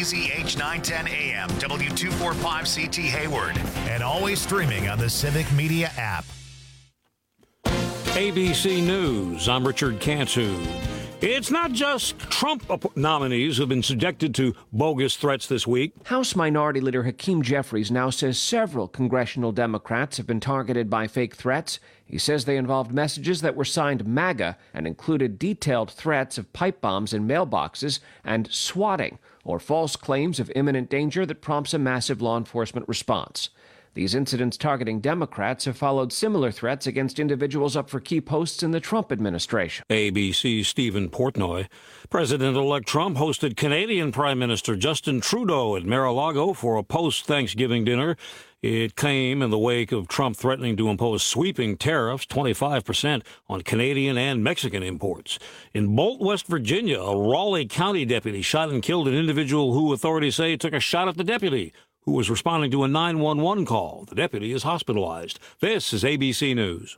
WBZH 910 AM, W245CT Hayward, and always streaming on the Civic Media app. ABC News, I'm Richard Cantu. It's not just Trump nominees who've been subjected to bogus threats this week. House Minority Leader Hakeem Jeffries now says several congressional Democrats have been targeted by fake threats. He says they involved messages that were signed MAGA and included detailed threats of pipe bombs in mailboxes and swatting, or false claims of imminent danger that prompts a massive law enforcement response. These incidents targeting Democrats have followed similar threats against individuals up for key posts in the Trump administration. ABC's Stephen Portnoy. President-elect Trump hosted Canadian Prime Minister Justin Trudeau at Mar-a-Lago for a post-Thanksgiving dinner. It came in the wake of Trump threatening to impose sweeping tariffs, 25%, on Canadian and Mexican imports. In Bolt, West Virginia, a Raleigh County deputy shot and killed an individual who authorities say took a shot at the deputy, who was responding to a 911 call. The deputy is hospitalized. This is ABC News.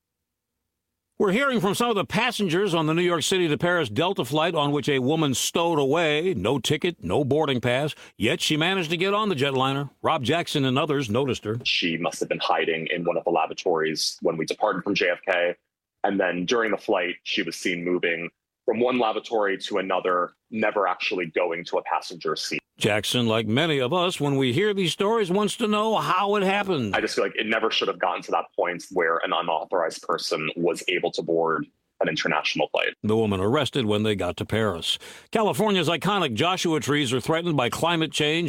We're hearing from some of the passengers on the New York City to Paris Delta flight on which a woman stowed away. No ticket, no boarding pass, yet she managed to get on the jetliner. Rob Jackson and others noticed her. She must have been hiding in one of the lavatories when we departed from JFK. And then during the flight, she was seen moving from one lavatory to another, never actually going to a passenger seat. Jackson, like many of us, when we hear these stories, wants to know how it happened. I just feel like it never should have gotten to that point where an unauthorized person was able to board an international flight. The woman arrested when they got to Paris. California's iconic Joshua trees are threatened by climate change,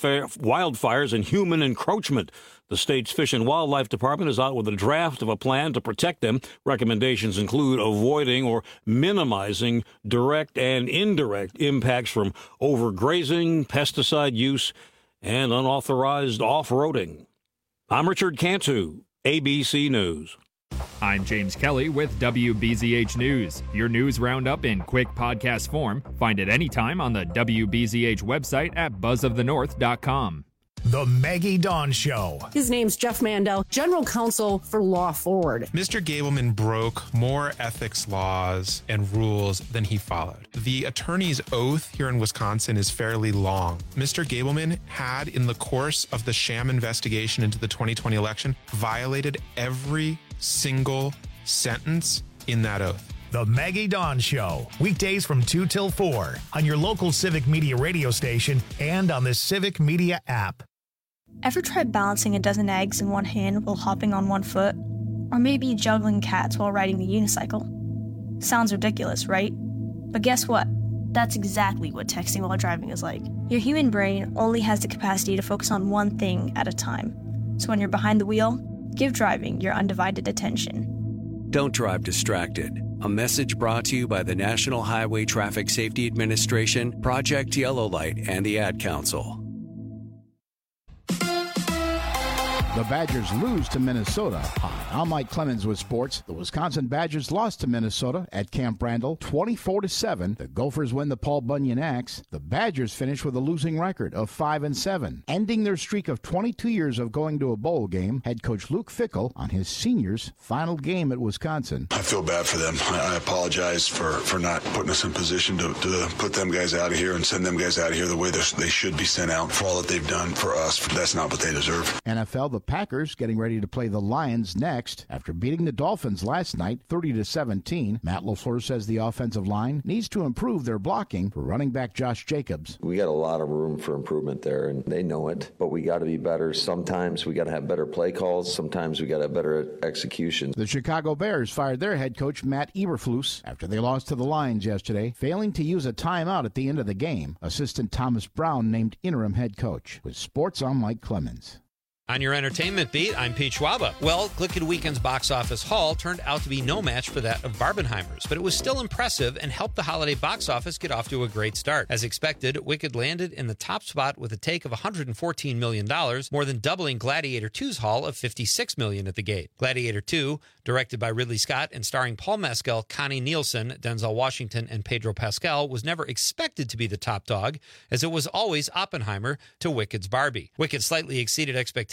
wildfires, and human encroachment. The state's Fish and Wildlife Department is out with a draft of a plan to protect them. Recommendations include avoiding or minimizing direct and indirect impacts from overgrazing, pesticide use, and unauthorized off-roading. I'm Richard Cantu, ABC News. I'm James Kelly with WBZH News. Your news roundup in quick podcast form. Find it anytime on the WBZH website at buzzofthenorth.com. The Maggie Dawn Show. His name's Jeff Mandel, General Counsel for Law Forward. Mr. Gableman broke more ethics laws and rules than he followed. The attorney's oath here in Wisconsin is fairly long. Mr. Gableman had, in the course of the sham investigation into the 2020 election, violated every single sentence in that oath. The Maggie Dawn Show, weekdays from 2 till 4 on your local Civic Media radio station and on the Civic Media app. Ever tried balancing a dozen eggs in one hand while hopping on one foot? Or maybe juggling cats while riding the unicycle? Sounds ridiculous, right? But guess what? That's exactly what texting while driving is like. Your human brain only has the capacity to focus on one thing at a time. So when you're behind the wheel, give driving your undivided attention. Don't drive distracted. A message brought to you by the National Highway Traffic Safety Administration, Project Yellow Light, and the Ad Council. The Badgers lose to Minnesota. Hi, I'm Mike Clemens with sports. The Wisconsin Badgers lost to Minnesota at Camp Randall 24-7. The Gophers win the Paul Bunyan Axe. The Badgers finish with a losing record of 5-7. Ending their streak of 22 years of going to a bowl game, head coach Luke Fickell on his seniors' final game at Wisconsin. I feel bad for them. I apologize for not putting us in position to put them guys out of here and send them guys out of here the way they should be sent out for all that they've done for us. That's not what they deserve. NFL, the Packers getting ready to play the Lions next. After beating the Dolphins last night 30-17, Matt LaFleur says the offensive line needs to improve their blocking for running back Josh Jacobs. We got a lot of room for improvement there, and they know it, but we got to be better. Sometimes we got to have better play calls. Sometimes we got to have better execution. The Chicago Bears fired their head coach Matt Eberflus after they lost to the Lions yesterday, failing to use a timeout at the end of the game. Assistant Thomas Brown named interim head coach. With sports, I'm Mike Clemens. On your entertainment beat, I'm Pete Schwaba. Well, Glicked Weekend's box office haul turned out to be no match for that of Barbenheimer's, but it was still impressive and helped the holiday box office get off to a great start. As expected, Wicked landed in the top spot with a take of $114 million, more than doubling Gladiator 2's haul of $56 million at the gate. Gladiator 2, directed by Ridley Scott and starring Paul Mescal, Connie Nielsen, Denzel Washington, and Pedro Pascal, was never expected to be the top dog, as it was always Oppenheimer to Wicked's Barbie. Wicked slightly exceeded expectations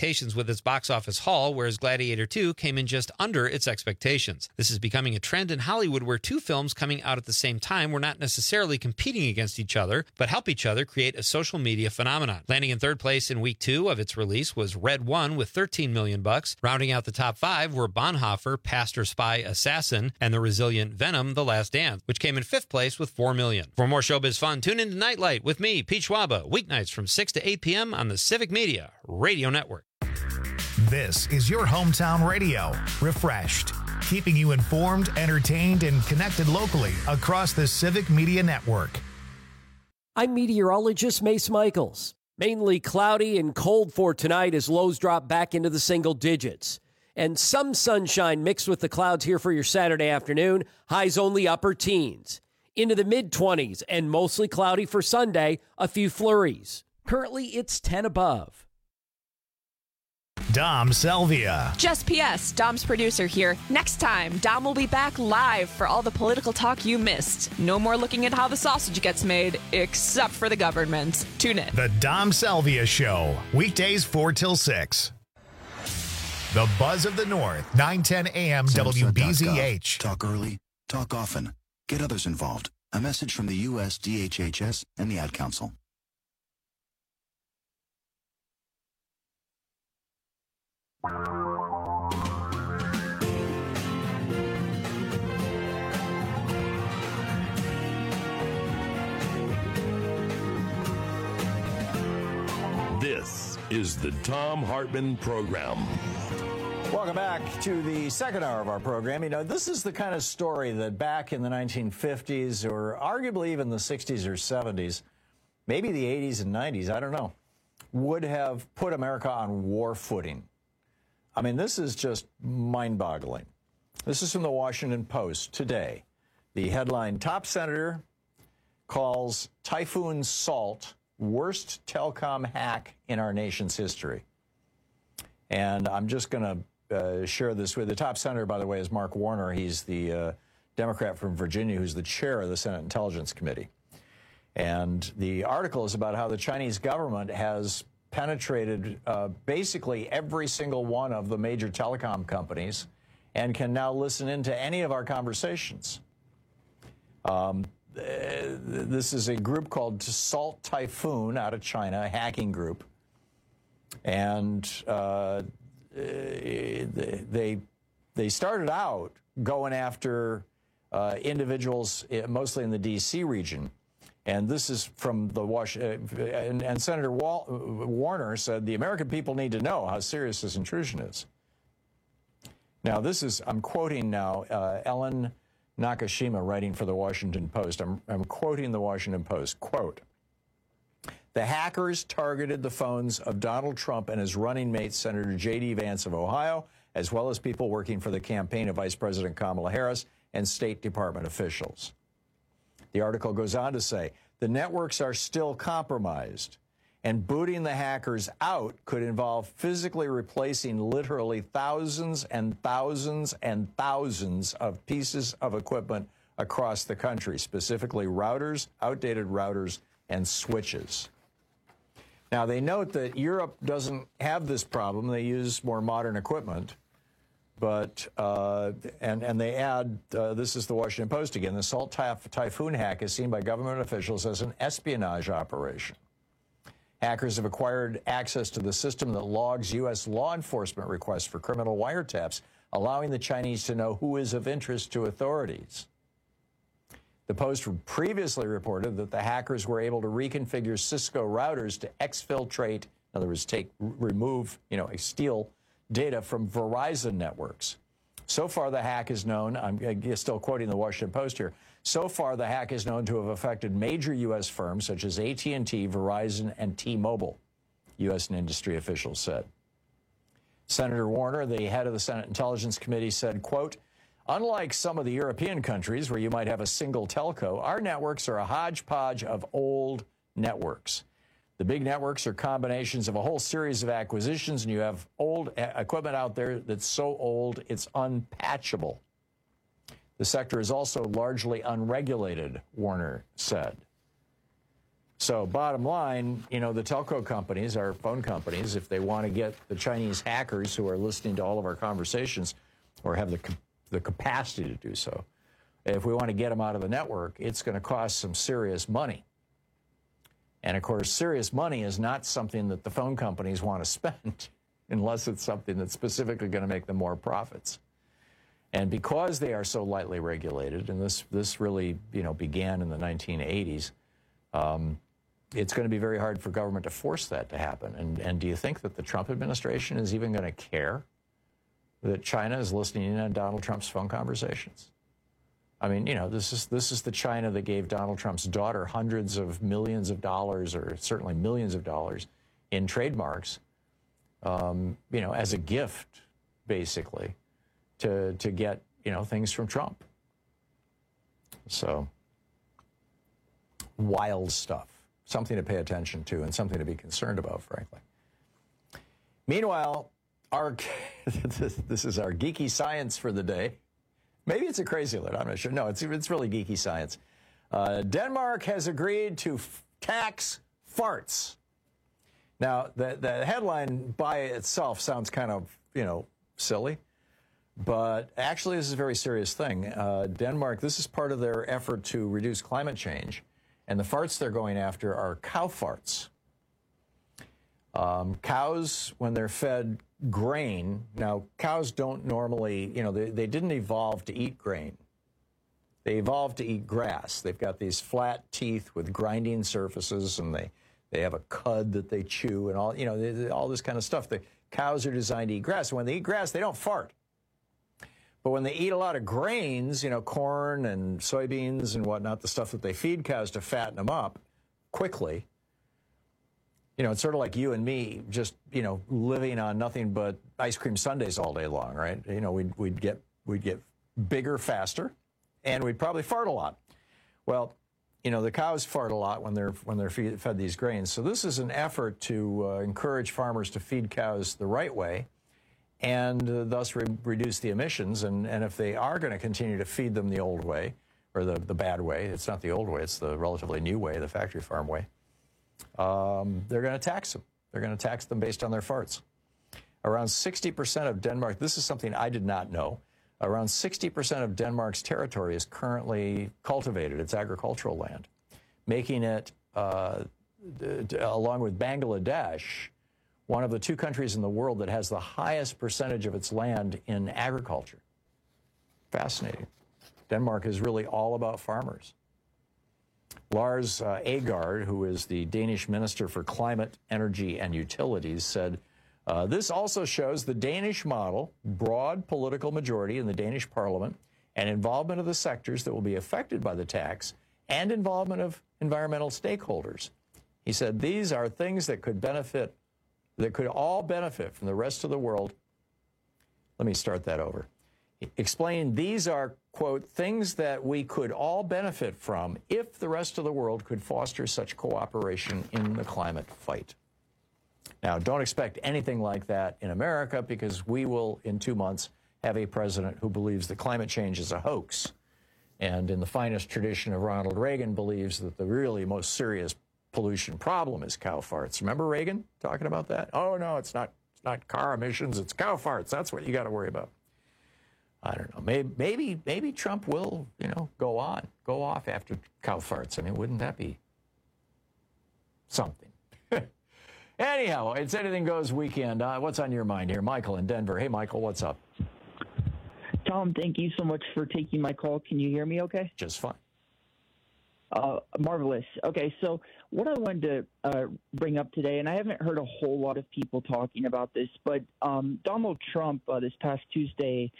expectations with its box office haul, whereas Gladiator 2 came in just under its expectations. This is becoming a trend in Hollywood where two films coming out at the same time were not necessarily competing against each other, but help each other create a social media phenomenon. Landing in third place in week 2 of its release was Red One with $13 million. Rounding out the top 5 were Bonhoeffer, Pastor, Spy, Assassin, and the resilient Venom, The Last Dance, which came in 5th place with $4 million. For more showbiz fun, tune in to Nightlight with me, Pete Schwaba, weeknights from 6 to 8 p.m. on the Civic Media Radio Network. This is your hometown radio, refreshed, keeping you informed, entertained, and connected locally across the Civic Media Network. I'm meteorologist Mace Michaels. Mainly cloudy and cold for tonight as lows drop back into the single digits. And some sunshine mixed with the clouds here for your Saturday afternoon. Highs only upper teens. Into the mid-20s and mostly cloudy for Sunday, a few flurries. Currently, it's 10 above. Dom Salvia. Just PS, Dom's producer here. Next time, Dom will be back live for all the political talk you missed. No more looking at how the sausage gets made, except for the government. Tune in. The Dom Salvia Show, weekdays 4 till 6. The Buzz of the North, 9:10 a.m. WBZH. Talk early, talk often, get others involved. A message from the U.S. DHHS and the Ad Council. This is the Thom Hartmann Program. Welcome back to the second hour of our program. You know, this is the kind of story that back in the 1950s or arguably even the 60s or 70s, maybe the 80s and 90s, I don't know, would have put America on war footing. I mean, this is just mind-boggling. This is from the Washington Post today. The headline, Top Senator calls Typhoon Salt worst telecom hack in our nation's history. And I'm just going to share this with the top senator, by the way, is Mark Warner. He's the Democrat from Virginia who's the chair of the Senate Intelligence Committee. And the article is about how the Chinese government has penetrated basically every single one of the major telecom companies and can now listen into any of our conversations. This is a group called Salt Typhoon out of China, a hacking group. And they started out going after individuals, mostly in the D.C. region. And this is from the Washington, and Senator Warner said the American people need to know how serious this intrusion is. Now, this is, I'm quoting now, Ellen Nakashima writing for the Washington Post. I'm quoting the Washington Post, quote, the hackers targeted the phones of Donald Trump and his running mate, Senator J.D. Vance of Ohio, as well as people working for the campaign of Vice President Kamala Harris and State Department officials. The article goes on to say, the networks are still compromised, and booting the hackers out could involve physically replacing literally thousands and thousands and thousands of pieces of equipment across the country, specifically routers, outdated routers, and switches. Now, they note that Europe doesn't have this problem. They use more modern equipment. But, and they add, this is the Washington Post again, the Salt Typhoon hack is seen by government officials as an espionage operation. Hackers have acquired access to the system that logs U.S. law enforcement requests for criminal wiretaps, allowing the Chinese to know who is of interest to authorities. The Post previously reported that the hackers were able to reconfigure Cisco routers to exfiltrate, in other words, remove, steal data from Verizon networks. So far, the hack is known, I'm still quoting the Washington Post here, so far the hack is known to have affected major U.S. firms such as AT&T, Verizon, and T-Mobile, U.S. and industry officials said. Senator Warner, the head of the Senate Intelligence Committee, said, quote, unlike some of the European countries where you might have a single telco, our networks are a hodgepodge of old networks. The big networks are combinations of a whole series of acquisitions, and you have old equipment out there that's so old it's unpatchable. The sector is also largely unregulated, Warner said. So bottom line, the telco companies, our phone companies, if they want to get the Chinese hackers who are listening to all of our conversations or have the capacity to do so, if we want to get them out of the network, it's going to cost some serious money. And, of course, serious money is not something that the phone companies want to spend unless it's something that's specifically going to make them more profits. And because they are so lightly regulated, and this really, began in the 1980s, it's going to be very hard for government to force that to happen. And do you think that the Trump administration is even going to care that China is listening in on Donald Trump's phone conversations? I mean, this is the China that gave Donald Trump's daughter hundreds of millions of dollars, or certainly millions of dollars, in trademarks, as a gift, basically, to get, things from Trump. So, wild stuff. Something to pay attention to and something to be concerned about, frankly. Meanwhile, this is our geeky science for the day. Maybe it's a crazy alert, I'm not sure. No, it's really geeky science. Denmark has agreed to tax farts. Now, the headline by itself sounds kind of, silly. But actually, this is a very serious thing. Denmark, this is part of their effort to reduce climate change. And the farts they're going after are cow farts. Cows, when they're fed grain, now cows don't normally, they didn't evolve to eat grain. They evolved to eat grass. They've got these flat teeth with grinding surfaces, and they have a cud that they chew and all, all this kind of stuff. The cows are designed to eat grass. And when they eat grass, they don't fart. But when they eat a lot of grains, corn and soybeans and whatnot, the stuff that they feed cows to fatten them up quickly, it's sort of like you and me just, living on nothing but ice cream sundaes all day long, right? We'd get bigger faster, and we'd probably fart a lot. Well, the cows fart a lot when they're fed these grains. So this is an effort to encourage farmers to feed cows the right way, and thus reduce the emissions. And if they are going to continue to feed them the old way, or the bad way, it's not the old way, it's the relatively new way, the factory farm way, they're going to tax them. They're going to tax them based on their farts. Around 60% of Denmark, this is something I did not know, around 60% of Denmark's territory is currently cultivated. It's agricultural land, making it, along with Bangladesh, one of the two countries in the world that has the highest percentage of its land in agriculture. Fascinating. Denmark is really all about farmers. Lars Agard, who is the Danish Minister for Climate, Energy, and Utilities, said, this also shows the Danish model, broad political majority in the Danish parliament, and involvement of the sectors that will be affected by the tax, and involvement of environmental stakeholders. He said, these are things that could all benefit from the rest of the world. Let me start that over. Explain, these are, quote, things that we could all benefit from if the rest of the world could foster such cooperation in the climate fight. Now, don't expect anything like that in America, because we will, in 2 months, have a president who believes that climate change is a hoax. And in the finest tradition of Ronald Reagan, believes that the really most serious pollution problem is cow farts. Remember Reagan talking about that? Oh, no, it's not car emissions, it's cow farts. That's what you got to worry about. I don't know. Maybe Trump will, go off after cow farts. I mean, wouldn't that be something? Anyhow, it's Anything Goes weekend. What's on your mind here? Michael in Denver. Hey, Michael, what's up? Tom, thank you so much for taking my call. Can you hear me okay? Just fine. Marvelous. Okay, so what I wanted to bring up today, and I haven't heard a whole lot of people talking about this, but Donald Trump this past Tuesday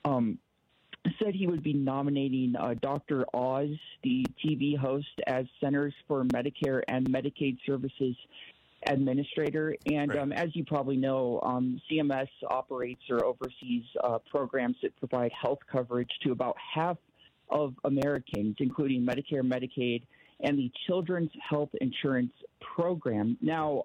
said he would be nominating Dr. Oz, the TV host, as Centers for Medicare and Medicaid Services Administrator. And as you probably know, CMS operates or oversees programs that provide health coverage to about half of Americans, including Medicare, Medicaid, and the Children's Health Insurance Program. Now,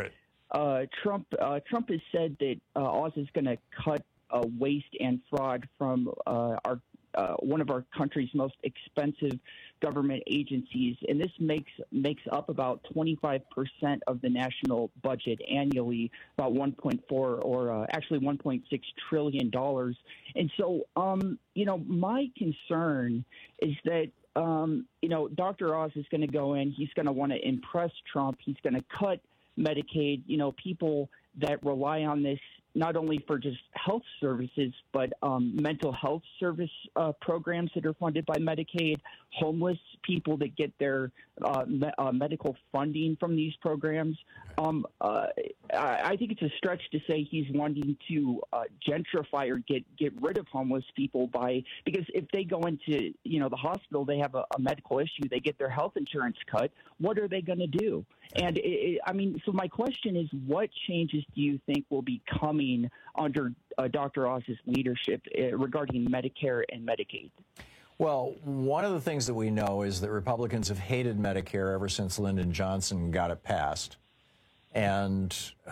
Trump has said that Oz is going to cut waste and fraud from our one of our country's most expensive government agencies, and this makes up about 25% of the national budget annually, about 1.4 or actually 1.6 trillion dollars. And so, my concern is that Dr. Oz is going to go in. He's going to want to impress Trump. He's going to cut Medicaid. People that rely on this not only for just health services, but mental health service programs that are funded by Medicaid, homeless people that get their medical funding from these programs. I think it's a stretch to say he's wanting to gentrify or get rid of homeless people because if they go into the hospital, they have a medical issue, they get their health insurance cut. What are they going to do? And so my question is, what changes do you think will be coming under Dr. Oz's leadership regarding Medicare and Medicaid? Well, one of the things that we know is that Republicans have hated Medicare ever since Lyndon Johnson got it passed, and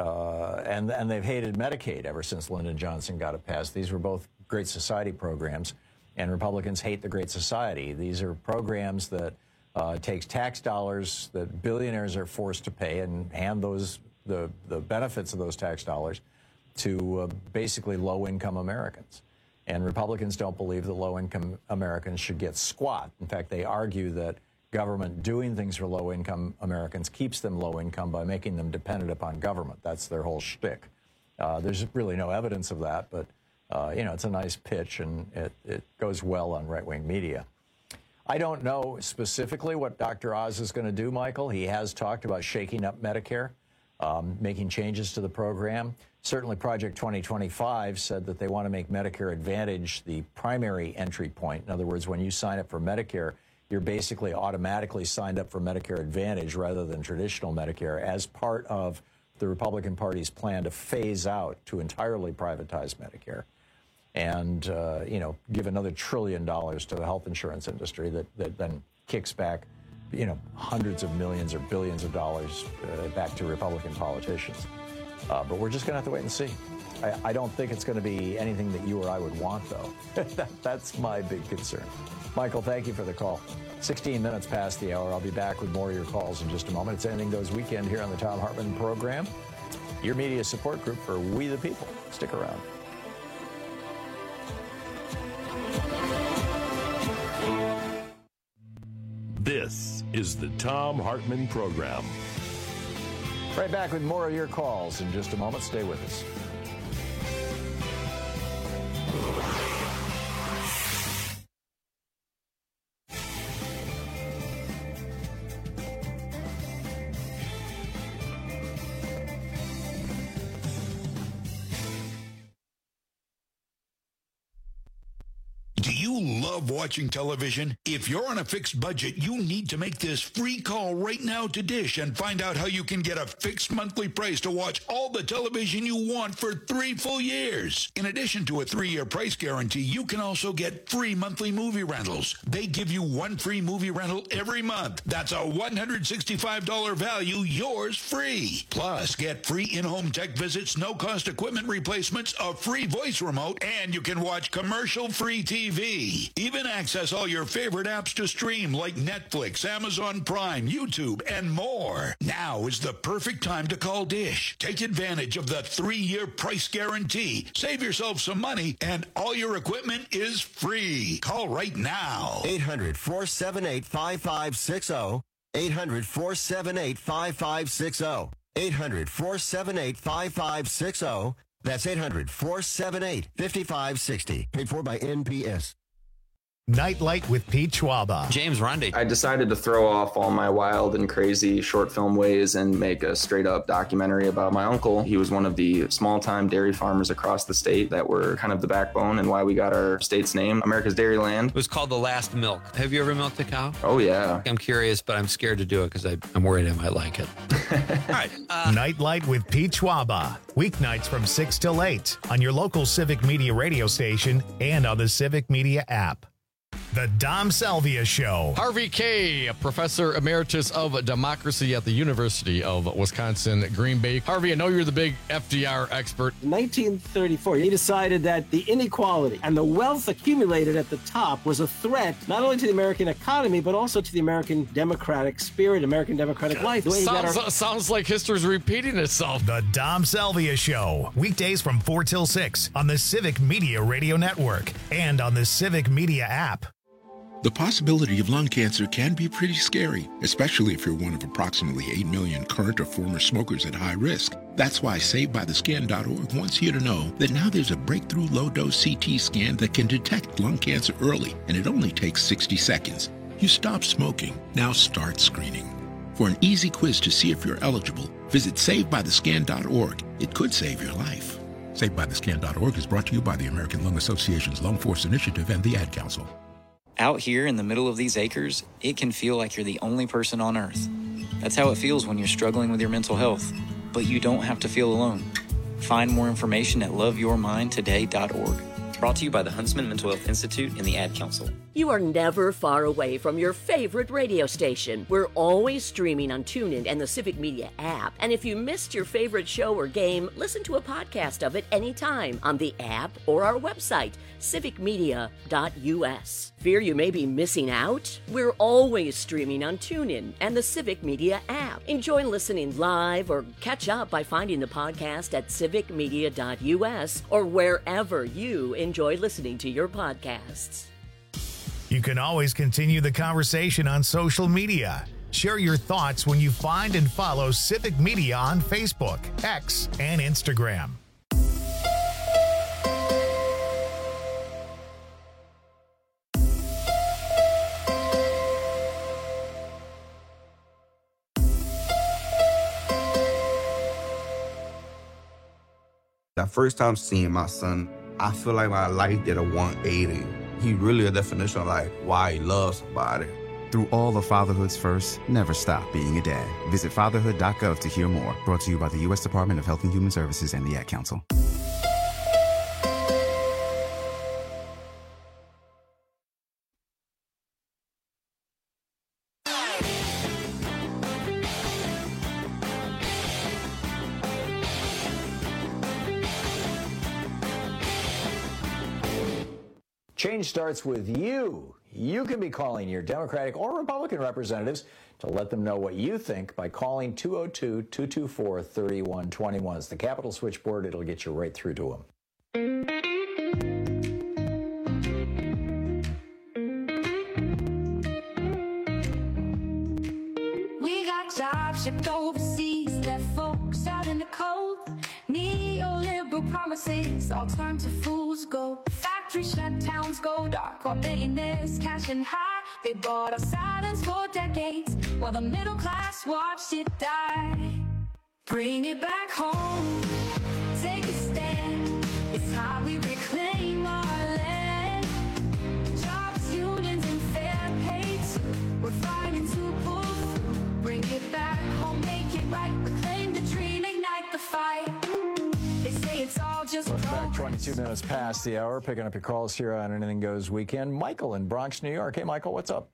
they've hated Medicaid ever since Lyndon Johnson got it passed. These were both Great Society programs, and Republicans hate the Great Society. These are programs that takes tax dollars that billionaires are forced to pay and hand the benefits of those tax dollars to basically low-income Americans. And Republicans don't believe that low-income Americans should get squat. In fact, they argue that government doing things for low-income Americans keeps them low-income by making them dependent upon government. That's their whole shtick. There's really no evidence of that, but it's a nice pitch, and it goes well on right-wing media. I don't know specifically what Dr. Oz is going to do, Michael. He has talked about shaking up Medicare, making changes to the program. Certainly Project 2025 said that they want to make Medicare Advantage the primary entry point. In other words, when you sign up for Medicare, you're basically automatically signed up for Medicare Advantage rather than traditional Medicare as part of the Republican Party's plan to phase out, to entirely privatize Medicare and, give another $1 trillion to the health insurance industry that then kicks back, hundreds of millions or billions of dollars back to Republican politicians. But we're just going to have to wait and see. I don't think it's going to be anything that you or I would want, though. That's my big concern. Michael, thank you for the call. 16 minutes past the hour. I'll be back with more of your calls in just a moment. It's Anything Goes Weekend here on the Thom Hartmann program, your media support group for We the People. Stick around. This is the Thom Hartmann program. Right back with more of your calls in just a moment. Stay with us. Watching television? If you're on a fixed budget, you need to make this free call right now to Dish and find out how you can get a fixed monthly price to watch all the television you want for 3 full years. In addition to a 3-year price guarantee, you can also get free monthly movie rentals. They give you 1 free movie rental every month. That's a $165 value, yours free. Plus, get free in-home tech visits, no-cost equipment replacements, a free voice remote, and you can watch commercial-free TV. Even access all your favorite apps to stream like Netflix, Amazon Prime, YouTube, and more. Now is the perfect time to call Dish. Take advantage of the 3-year price guarantee. Save yourself some money, and all your equipment is free. Call right now. 800-478-5560. 800-478-5560. 800-478-5560. That's 800-478-5560. Paid for by NPS. Nightlight with Pete Schwaba. James Rundy. I decided to throw off all my wild and crazy short film ways and make a straight up documentary about my uncle. He was one of the small time dairy farmers across the state that were kind of the backbone and why we got our state's name, America's Dairyland. It was called The Last Milk. Have you ever milked a cow? Oh, yeah. I'm curious, but I'm scared to do it because I'm worried I might like it. All right. Nightlight with Pete Schwaba. Weeknights from 6 till 8 on your local Civic Media radio station and on the Civic Media app. The Dom Salvia Show. Harvey Kaye, Professor Emeritus of Democracy at the University of Wisconsin, Green Bay. Harvey, I know you're the big FDR expert. In 1934, he decided that the inequality and the wealth accumulated at the top was a threat not only to the American economy, but also to the American democratic spirit, American democratic life. Sounds like history's repeating itself. The Dom Salvia Show. Weekdays from 4 till 6 on the Civic Media Radio Network and on the Civic Media app. The possibility of lung cancer can be pretty scary, especially if you're one of approximately 8 million current or former smokers at high risk. That's why SaveByTheScan.org wants you to know that now there's a breakthrough low-dose CT scan that can detect lung cancer early, and it only takes 60 seconds. You stop smoking, now start screening. For an easy quiz to see if you're eligible, visit SaveByTheScan.org. It could save your life. SaveByTheScan.org is brought to you by the American Lung Association's Lung Force Initiative and the Ad Council. Out here in the middle of these acres, it can feel like you're the only person on Earth. That's how it feels when you're struggling with your mental health. But you don't have to feel alone. Find more information at loveyourmindtoday.org. Brought to you by the Huntsman Mental Health Institute and the Ad Council. You are never far away from your favorite radio station. We're always streaming on TuneIn and the Civic Media app. And if you missed your favorite show or game, listen to a podcast of it anytime on the app or our website, civicmedia.us. Fear you may be missing out? We're always streaming on TuneIn and the Civic Media app. Enjoy listening live or catch up by finding the podcast at civicmedia.us or wherever you enjoy listening to your podcasts. You can always continue the conversation on social media. Share your thoughts when you find and follow Civic Media on Facebook, X, and Instagram. That first time seeing my son, I feel like my life did a 180. He really a definition of like why he loves somebody. Through all of fatherhood's first, never stop being a dad. Visit fatherhood.gov to hear more. Brought to you by the U.S. Department of Health and Human Services and the Ad Council. Change starts with you. You can be calling your Democratic or Republican representatives to let them know what you think by calling 202-224-3121. It's the Capitol switchboard. It'll get you right through to them. We got jobs shipped overseas, left folks out in the cold. Neoliberal promises all turn to fool's gold. Factories shut, towns go dark, while billionaires cashing high. They bought our silence for decades, while the middle class watched it die. Bring it back home, take a stand. It's how we reclaim our land. Jobs, unions, and fair pay too. We're fighting to pull through. Bring it back home, make it right. Reclaim the dream, ignite the fight. They say it's all just back 22 minutes past the hour, picking up your calls here on Anything Goes Weekend. Michael in Bronx, New York. Hey, Michael, what's up?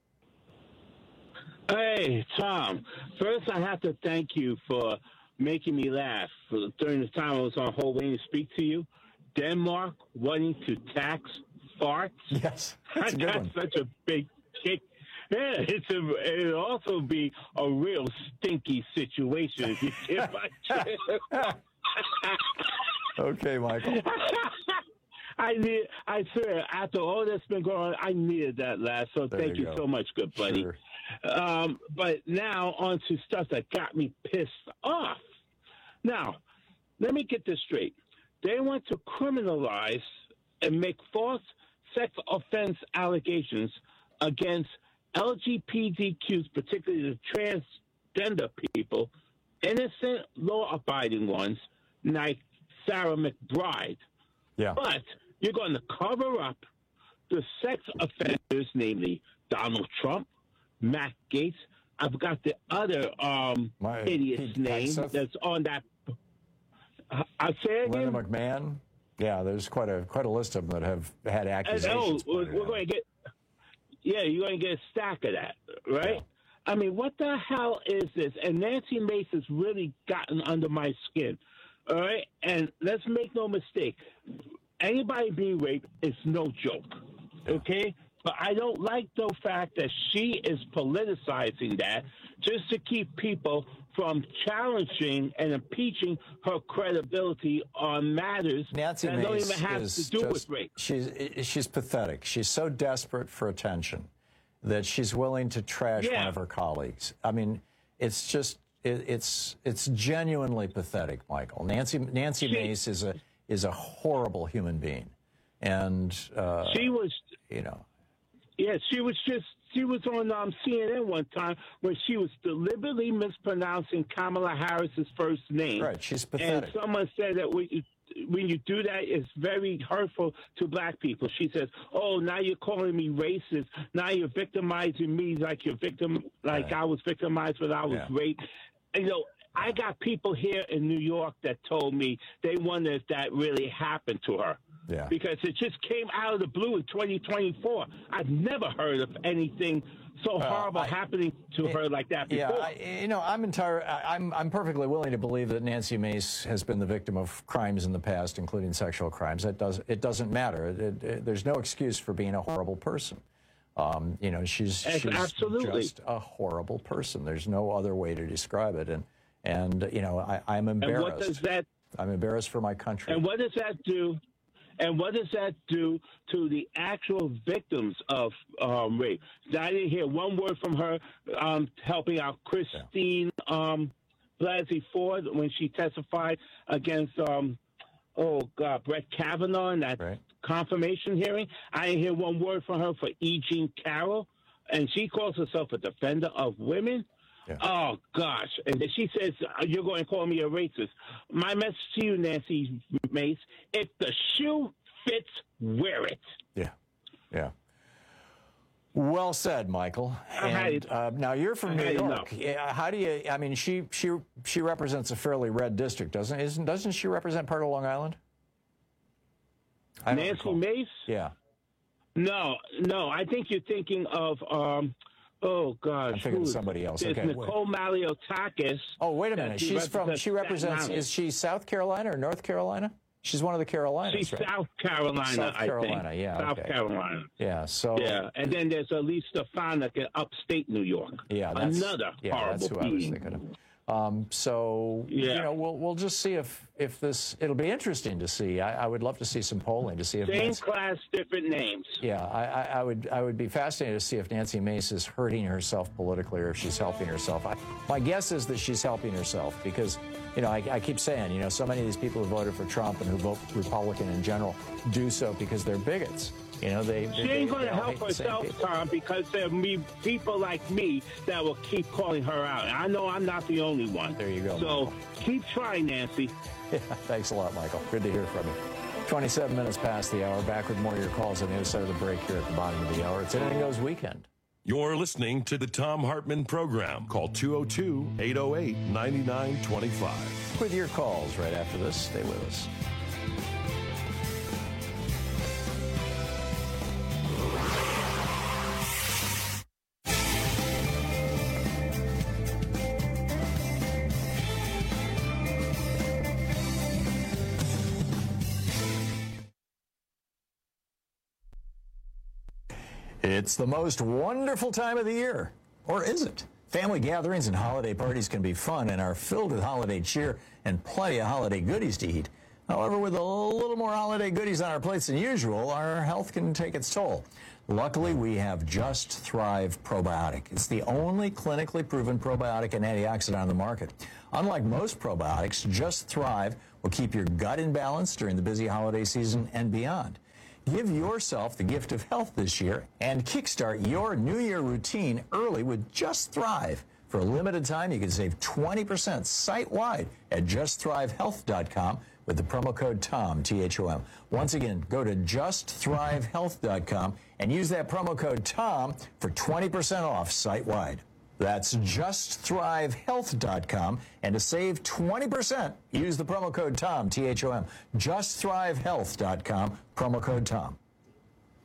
Hey, Tom. First, I have to thank you for making me laugh during the time I was on hold waiting to speak to you. Denmark wanting to tax farts. Yes, that's a good one. Such a big kick. Yeah, it'll also be a real stinky situation if you get my trip. Okay, Michael. I swear, after all that's been going on, I needed that laugh. So thank you so much, good buddy. Sure. But now on to stuff that got me pissed off. Now, let me get this straight. They want to criminalize and make false sex offense allegations against LGBTQs, particularly the transgender people, innocent, law-abiding ones, like Sarah McBride. Yeah. But you're going to cover up the sex offenders, namely Donald Trump, Matt Gaetz. I've got the other idiot's name that's on that. I say again. Linda McMahon. Yeah, there's quite a list of them that have had accusations. We're going to get. you're going to get a stack of that, right? Yeah. I mean, what the hell is this? And Nancy Mace has really gotten under my skin, all right? And let's make no mistake. Anybody being raped is no joke, okay? But I don't like the fact that she is politicizing that just to keep people from challenging and impeaching her credibility on matters Nancy that Mace don't even have to do with rape. She's pathetic. She's so desperate for attention that she's willing to trash one of her colleagues. I mean, it's just it's genuinely pathetic, Michael. Nancy Mace is a horrible human being, and she was, you know. Yeah, she was on CNN one time where she was deliberately mispronouncing Kamala Harris's first name. Right, she's pathetic. And someone said that when you do that, it's very hurtful to black people. She says, "Oh, now you're calling me racist. Now you're victimizing me like I was victimized when I was raped." And, you know, I got people here in New York that told me they wonder if that really happened to her. Yeah. Because it just came out of the blue in 2024. I've never heard of anything so horrible happening to her like that before. Yeah, I'm perfectly willing to believe that Nancy Mace has been the victim of crimes in the past, including sexual crimes. It doesn't matter. There's no excuse for being a horrible person. She's absolutely just a horrible person. There's no other way to describe it. And I'm embarrassed. And what does that? I'm embarrassed for my country. And what does that do? And what does that do to the actual victims of rape? I didn't hear one word from her helping out Christine Blasey Ford when she testified against, Brett Kavanaugh in that confirmation hearing. I didn't hear one word from her for E. Jean Carroll, and she calls herself a defender of women. Yeah. Oh, gosh. And then she says, you're going to call me a racist. My message to you, Nancy Mace, if the shoe fits, wear it. Yeah. Well said, Michael. And now you're from New York. How do you, I mean, she represents a fairly red district, doesn't she represent part of Long Island? Nancy Mace? Yeah. No, I think you're thinking of, oh, gosh. I'm thinking of somebody else. There's Nicole Maliotakis. Oh, wait a minute. She represents, is she South Carolina or North Carolina? She's one of the Carolinas, She's right? South Carolina, South Carolina, I think. yeah. South Carolina. Yeah, so. Yeah, and then there's Elise Stefanik in upstate New York. Yeah, another horrible that's who I was thinking of. We'll just see if this. It'll be interesting to see. I would love to see some polling to see if same class, different names. Yeah, I would be fascinated to see if Nancy Mace is hurting herself politically or if she's helping herself. My guess is that she's helping herself because, I keep saying, so many of these people who voted for Trump and who vote Republican in general do so because they're bigots. She ain't going to help herself, Tom, because there'll be people like me that will keep calling her out. I know I'm not the only one. There you go. So Michael. Keep trying, Nancy. Yeah, thanks a lot, Michael. Good to hear from you. 27 minutes past the hour. Back with more of your calls on the other side of the break here at the bottom of the hour. It's Anything Goes Weekend. You're listening to the Thom Hartmann Program. Call 202-808-9925. With your calls right after this. Stay with us. It's the most wonderful time of the year. Or is it? Family gatherings and holiday parties can be fun and are filled with holiday cheer and plenty of holiday goodies to eat. However, with a little more holiday goodies on our plates than usual, our health can take its toll. Luckily, we have Just Thrive Probiotic. It's the only clinically proven probiotic and antioxidant on the market. Unlike most probiotics, Just Thrive will keep your gut in balance during the busy holiday season and beyond. Give yourself the gift of health this year and kickstart your New Year routine early with Just Thrive. For a limited time, you can save 20% site-wide at justthrivehealth.com with the promo code TOM, T-H-O-M. Once again, go to justthrivehealth.com and use that promo code TOM for 20% off site-wide. That's justthrivehealth.com, and to save 20%, use the promo code TOM, T-H-O-M. Justthrivehealth.com, promo code TOM.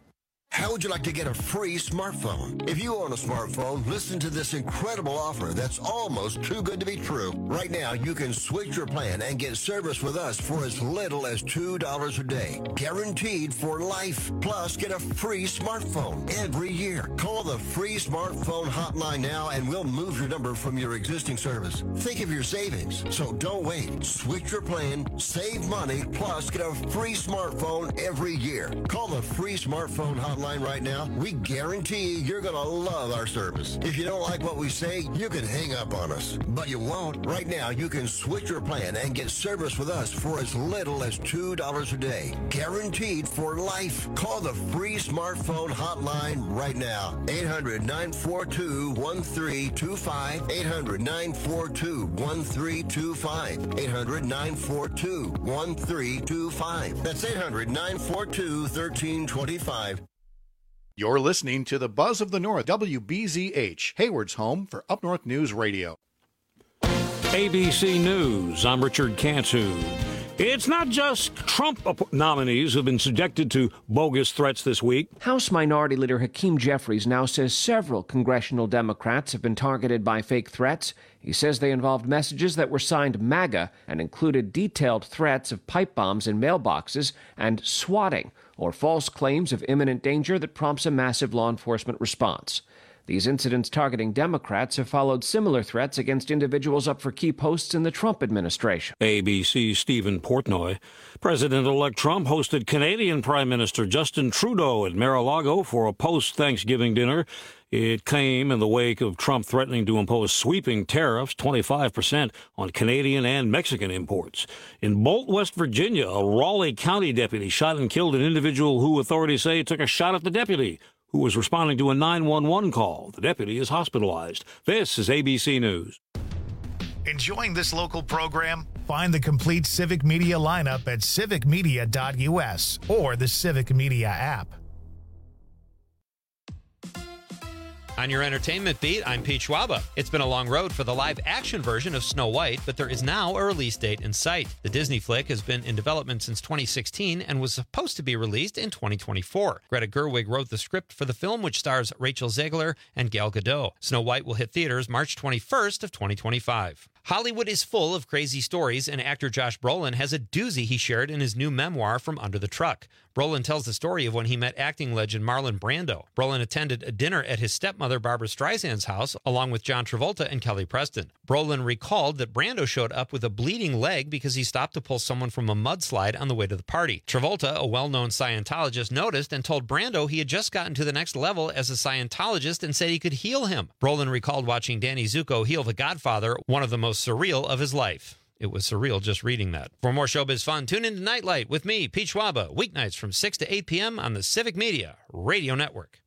How would you like to get a free smartphone? If you own a smartphone, listen to this incredible offer that's almost too good to be true. Right now, you can switch your plan and get service with us for as little as $2 a day. Guaranteed for life. Plus, get a free smartphone every year. Call the free smartphone hotline now and we'll move your number from your existing service. Think of your savings. So don't wait. Switch your plan, save money, plus get a free smartphone every year. Call the free smartphone hotline right now. We guarantee you're going to love our service. If you don't like what we say, you can hang up on us. But you won't. Right now, you can switch your plan and get service with us for as little as $2 a day. Guaranteed for life. Call the free smartphone hotline right now. 800-942-1325. 800-942-1325. 800-942-1325. That's 800-942-1325. You're listening to the Buzz of the North, WBZH, Hayward's home for Up North News Radio. ABC News, I'm Richard Cantu. It's not just Trump nominees who've been subjected to bogus threats this week. House Minority Leader Hakeem Jeffries now says several congressional Democrats have been targeted by fake threats. He says they involved messages that were signed MAGA and included detailed threats of pipe bombs in mailboxes and swatting, or false claims of imminent danger that prompts a massive law enforcement response. These incidents targeting Democrats have followed similar threats against individuals up for key posts in the Trump administration. ABC's Stephen Portnoy. President-elect Trump hosted Canadian Prime Minister Justin Trudeau at Mar-a-Lago for a post-Thanksgiving dinner. It came in the wake of Trump threatening to impose sweeping tariffs, 25%, on Canadian and Mexican imports. In Bolt, West Virginia, a Raleigh County deputy shot and killed an individual who authorities say took a shot at the deputy, who was responding to a 911 call. The deputy is hospitalized. This is ABC News. Enjoying this local program? Find the complete Civic Media lineup at civicmedia.us or the Civic Media app. On your entertainment beat, I'm Pete Schwaba. It's been a long road for the live-action version of Snow White, but there is now a release date in sight. The Disney flick has been in development since 2016 and was supposed to be released in 2024. Greta Gerwig wrote the script for the film, which stars Rachel Zegler and Gal Gadot. Snow White will hit theaters March 21st of 2025. Hollywood is full of crazy stories, and actor Josh Brolin has a doozy he shared in his new memoir, From Under the Truck. Brolin tells the story of when he met acting legend Marlon Brando. Brolin attended a dinner at his stepmother Barbra Streisand's house, along with John Travolta and Kelly Preston. Brolin recalled that Brando showed up with a bleeding leg because he stopped to pull someone from a mudslide on the way to the party. Travolta, a well-known Scientologist, noticed and told Brando he had just gotten to the next level as a Scientologist and said he could heal him. Brolin recalled watching Danny Zuko heal the Godfather, one of the most surreal of his life. It was surreal just reading that. For more showbiz fun, tune in to Nightlight with me, Pete Schwaba, weeknights from 6 to 8 p.m. on the Civic Media Radio Network.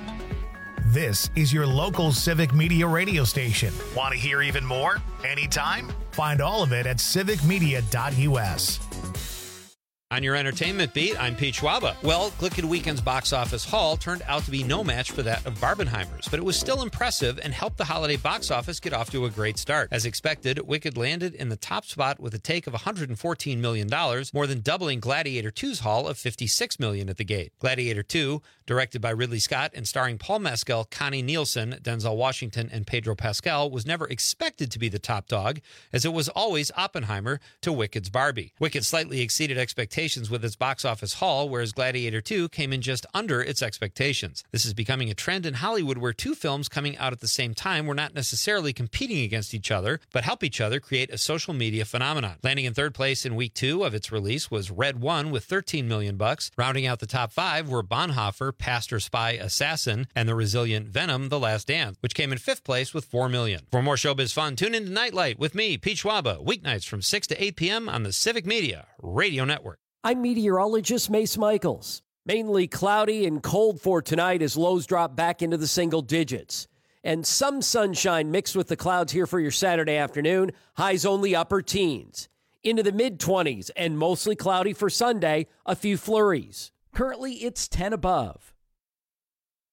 This is your local Civic Media radio station. Want to hear even more? Anytime? Find all of it at civicmedia.us. On your entertainment beat, I'm Pete Schwaba. Well, Glicked Weekend's box office haul turned out to be no match for that of Barbenheimer's, but it was still impressive and helped the holiday box office get off to a great start. As expected, Wicked landed in the top spot with a take of $114 million, more than doubling Gladiator 2's haul of $56 million at the gate. Gladiator 2, directed by Ridley Scott and starring Paul Mescal, Connie Nielsen, Denzel Washington, and Pedro Pascal, was never expected to be the top dog, as it was always Oppenheimer to Wicked's Barbie. Wicked slightly exceeded expectations with its box office haul, whereas Gladiator 2 came in just under its expectations. This is becoming a trend in Hollywood where two films coming out at the same time were not necessarily competing against each other, but help each other create a social media phenomenon. Landing in third place in week 2 of its release was Red One with $13 million. Rounding out the top 5 were Bonhoeffer, Pastor, Spy, Assassin, and the resilient Venom, The Last Dance, which came in 5th place with $4 million. For more showbiz fun, tune in to Nightlight with me, Pete Schwaba, weeknights from 6 to 8 p.m. on the Civic Media Radio Network. I'm meteorologist Mace Michaels. Mainly cloudy and cold for tonight as lows drop back into the single digits. And some sunshine mixed with the clouds here for your Saturday afternoon. Highs only upper teens. Into the mid-20s and mostly cloudy for Sunday, a few flurries. Currently, it's 10 above.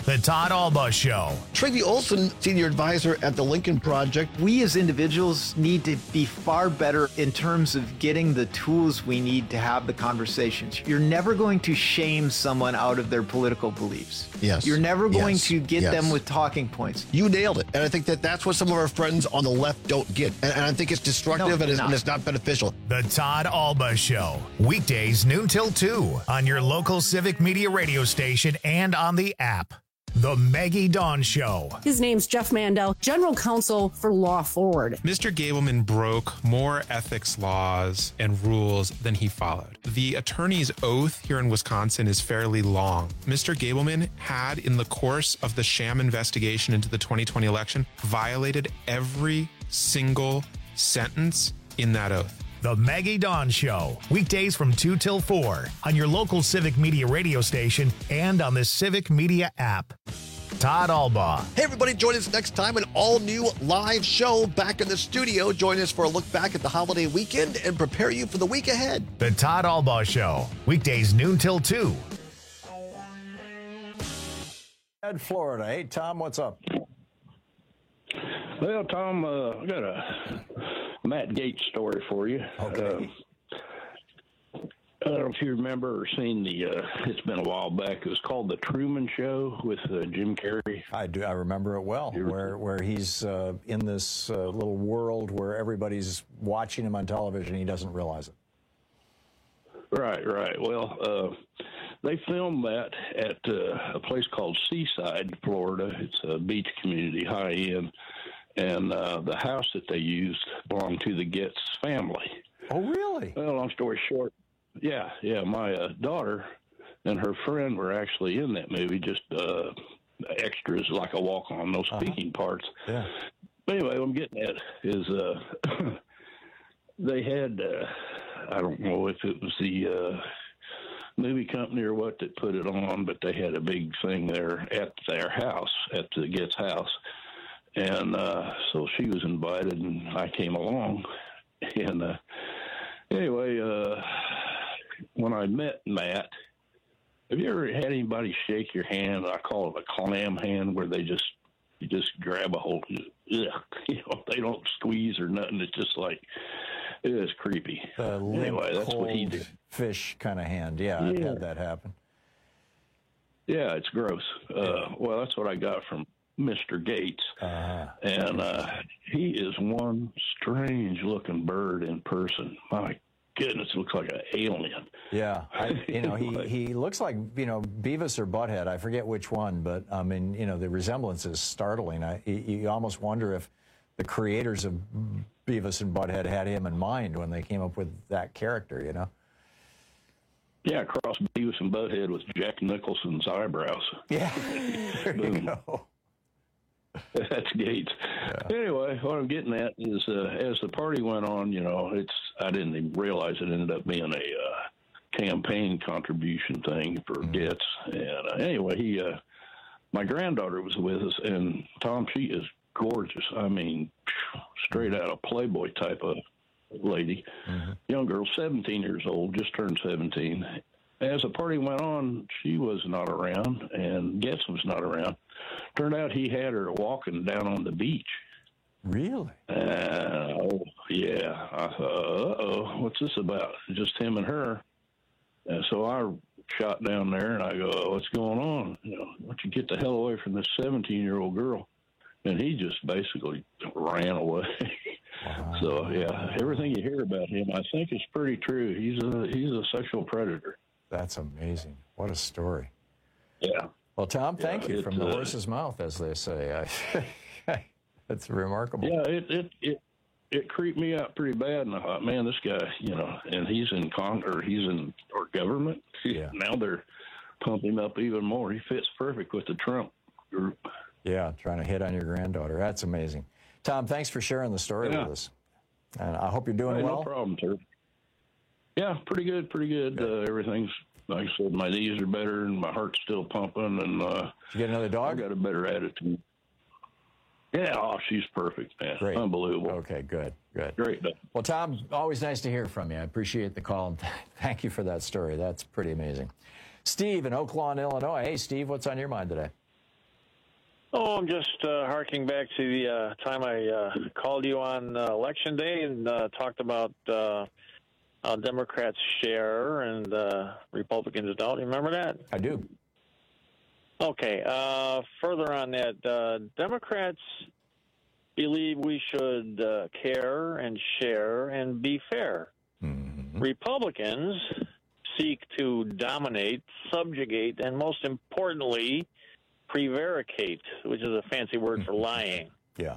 The Todd Alba Show. Tracy Olson, senior advisor at the Lincoln Project. We as individuals need to be far better in terms of getting the tools we need to have the conversations. You're never going to shame someone out of their political beliefs. Yes. You're never going to get them with talking points. You nailed it. And I think that that's what some of our friends on the left don't get. And I think it's destructive and it's not beneficial. The Todd Alba Show. Weekdays noon till 2 on your local Civic Media radio station and on the app. The Maggie Dawn Show. His name's Jeff Mandel, General Counsel for Law Forward. Mr. Gableman broke more ethics laws and rules than he followed. The attorney's oath here in Wisconsin is fairly long. Mr. Gableman had, in the course of the sham investigation into the 2020 election, violated every single sentence in that oath. The Maggie Dawn Show. Weekdays from 2 till 4 on your local Civic Media radio station and on the Civic Media app. Todd Alba. Hey, everybody, join us next time. An all-new live show back in the studio. Join us for a look back at the holiday weekend and prepare you for the week ahead. The Todd Alba Show. Weekdays noon till 2. Ed, Florida. Hey, Tom, what's up? Well, Tom, I got a Matt Gaetz story for you. Okay. I don't know if you remember or seen it's been a while back. It was called The Truman Show with Jim Carrey. I do. I remember it well, where he's in this little world where everybody's watching him on television. He doesn't realize it. Right. Well, they filmed that at a place called Seaside, Florida. It's a beach community, high end. And the house that they used belonged to the Gaetz family. Oh, really? Well, long story short, yeah. My daughter and her friend were actually in that movie, just extras, like a walk-on, no speaking parts. Yeah. But anyway, what I'm getting at is they had, I don't know if it was the movie company or what that put it on, but they had a big thing there at their house, at the Gaetz house. And so she was invited, and I came along. And anyway, when I met Matt, have you ever had anybody shake your hand? I call it a clam hand, where you just grab a hold. They don't squeeze or nothing. It's just like, it is creepy. Anyway, that's what he did. Fish kind of hand. Yeah, I've had that happen. Yeah, it's gross. Well, that's what I got from Mr. Gaetz. And he is one strange looking bird in person. My goodness, looks like an alien. Yeah, he looks like, Beavis or Butthead. I forget which one, but I mean, the resemblance is startling. You almost wonder if the creators of Beavis and Butthead had him in mind when they came up with that character, Yeah, cross Beavis and Butthead with Jack Nicholson's eyebrows. Yeah, there you go. That's Gaetz. Yeah. Anyway, what I'm getting at is, as the party went on, I didn't even realize it ended up being a campaign contribution thing for Gaetz. And anyway, my granddaughter was with us, and Tom, she is gorgeous. I mean, straight out of Playboy type of lady. Young girl, 17 years old, just turned 17. As the party went on, she was not around, and Gaetz was not around. Turned out he had her walking down on the beach. Really? Oh, yeah. I thought, what's this about? Just him and her. And so I shot down there, and I go, what's going on? Why don't you get the hell away from this 17-year-old girl? And he just basically ran away. Wow. So, yeah, everything you hear about him, I think is pretty true. He's a sexual predator. That's amazing. What a story. Yeah. Well, Tom, thank you. From the horse's mouth, as they say. That's remarkable. Yeah, it creeped me out pretty bad, and I thought, man, this guy, and he's in our government. Yeah. Now they're pumping him up even more. He fits perfect with the Trump group. Yeah, trying to hit on your granddaughter. That's amazing. Tom, thanks for sharing the story with us. And I hope you're doing well. No problem, sir. Yeah, pretty good. Everything's, like I said, my knees are better and my heart's still pumping. And did you get another dog? I got a better attitude. Yeah, she's perfect, man. Great. Unbelievable. Okay, good. Great. Well, Tom, always nice to hear from you. I appreciate the call, and thank you for that story. That's pretty amazing. Steve in Oak Lawn, Illinois. Hey, Steve, what's on your mind today? Oh, I'm just harking back to the time I called you on Election Day and talked about how Democrats share and Republicans don't. You remember that? I do. Okay. Further on that, Democrats believe we should care and share and be fair. Mm-hmm. Republicans seek to dominate, subjugate, and most importantly, prevaricate, which is a fancy word for lying. Yeah.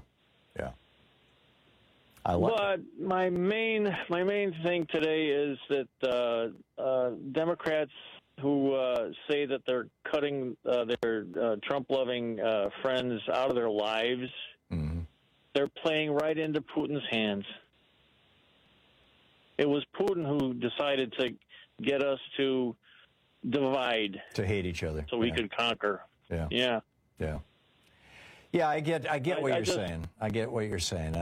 But my main thing today is that Democrats who say that they're cutting their Trump-loving friends out of their lives, they're playing right into Putin's hands. It was Putin who decided to get us to divide, to hate each other, so we could conquer. Yeah. I get what you're saying. I get what you're saying.